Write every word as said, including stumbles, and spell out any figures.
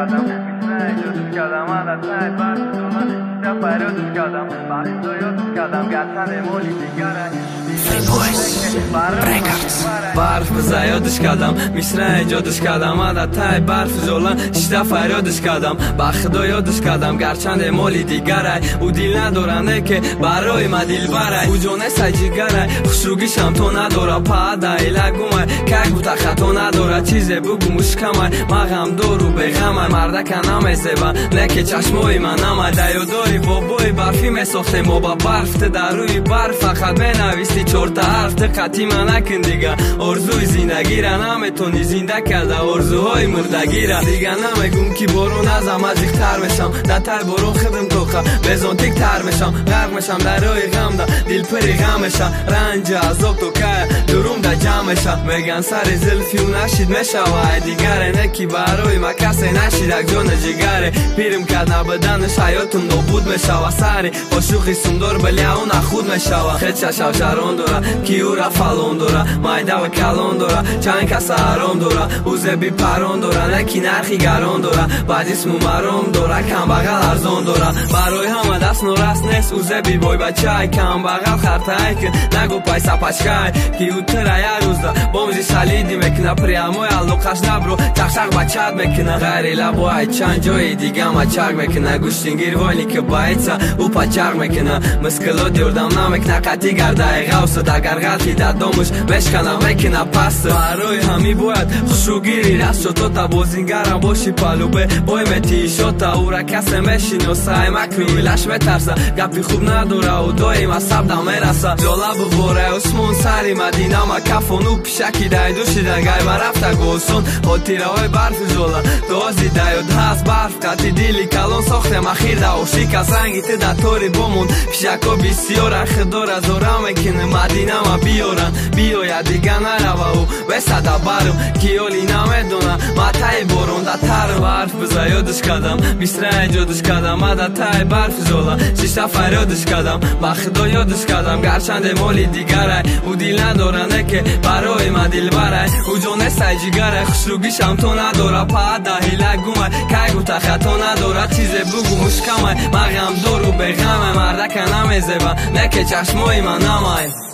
کردم میتونه جدوش کردم عدد تایت برد دولا شب فریادش کردم بخش و یادش کردم گرچند مولی دیگره برف بزن یادش کردم میسره ایجادش کردم عدد تای برف جولان شده فریادش کردم بخدا یادش کردم گرچند مالی دیگره او دیل ندارنه که برای ما دیل بره او جانه سجیگره خوشروگیشم تو نداره پاده ایلگومه که گوتا خطا نداره چیزه بگو مشکمه ما غم دارو به غمه مردک نمیزه و نکه چشموی من نمده یاداری بابای برفی میساخته ما با برف در روی برف فقط بنویستی چورتا حرف دقتی من نکن دیگه ارزوی زندگی را نمیتونی زنده کرده ارزوهای مردگی را دیگه نمیگم که برو نزم از ایخ تر میشم در تای برو خدم توخه بزن تیک تر میشم غرق میشم در روی غم ده دل پری غم میشم رنج عذاب تو که دروم ده جمع میشم میگن سر زلفی و نشید میشه و دیگره نکی برای ما کسی نشید اک جان جگره پیرم کرد نبدنش حیاتم نابود میشه و سری عاشقی سندور بلی اون خود میشه و خیلی چشم شران داره کیورا فالون داره مایده و کلان داره چند کس حرام داره اوزه بی پران داره نکی نرخی گران داره بعد اسم مرام داره کم بغل ارزان داره برای همه دست نورست نیست اوزه بی بای بچه کم بغل خرطه که نگو پایسا پچکه که او تره یه روز ده بامزی سلیدی میکنه پریموی علوقش نبرو چخشق بچت میکنه غیری لبوی چند جای دیگه ما چرگ میکنه گوشتینگیر والی که بایدسا او پچرگ میکنه مسکلو دیردم نمیکنه قطی گرده غوصت اگر غلطی در دامش بشکنم میکنه پست برای همی باید خوشوگیری رست شد تو تا بازینگرم باشی پلوبه بای متی شد تا او را کسی میشین و سعی مکنی ویلش میترسه گپی خوب نداره و دایم از سب دم میرسه جالب باره اسمون سری مدینه ما کفانو پیشکی دای دوشی دنگای ما رفته گوسون خاطیره های برف جولا دوازی دای و دست برف قطی دیلی کلان ساخته مخیر دا و شیک از رنگی تی در طوری بامون پیشکا بسیار اخدار از آرام میکنه مدینه ما بیارن بیاید دیگه نروه و بسته برم کیالی نمیدونه ما تای بارون در تر برف بزا یادش کردم بیسره ایجادش کردم عدد تای برف جولا شیشته فریادش کردم بخدا یادش کردم گرچند مالی دیگره او دیل ندارنه که برای ما دیل بره او جانه سجیگره خوشروگیشم تو نداره پاده هیلگومه که گوتا خطا نداره چیزه بگو مشکمه ما غم دارو به غمه مردک نمیزه و نکه چشمای من نمای